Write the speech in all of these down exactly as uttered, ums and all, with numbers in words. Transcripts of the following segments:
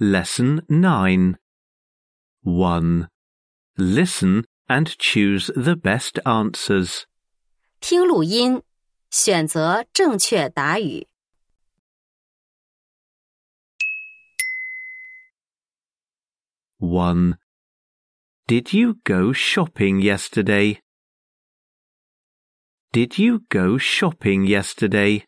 Lesson nine. one. Listen and choose the best answers. 听录音，选择正确答语。 one. Did you go shopping yesterday? Did you go shopping yesterday?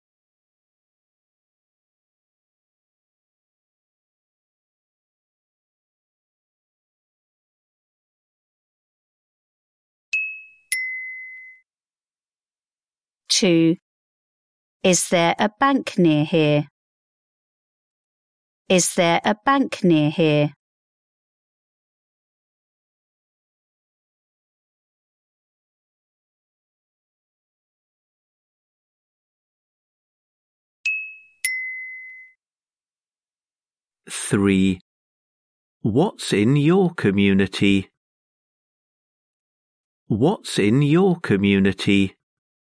two. Is there a bank near here? Is there a bank near here? three. What's in your community? What's in your community?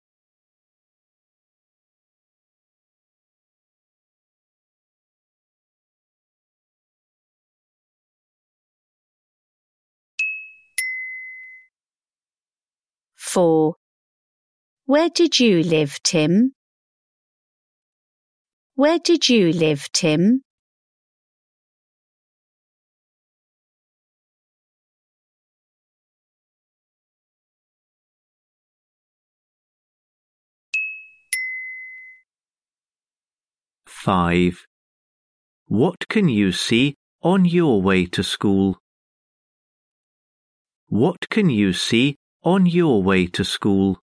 four. Where did you live, Tim? Where did you live, Tim? five. What can you see on your way to school? What can you see on your way to school?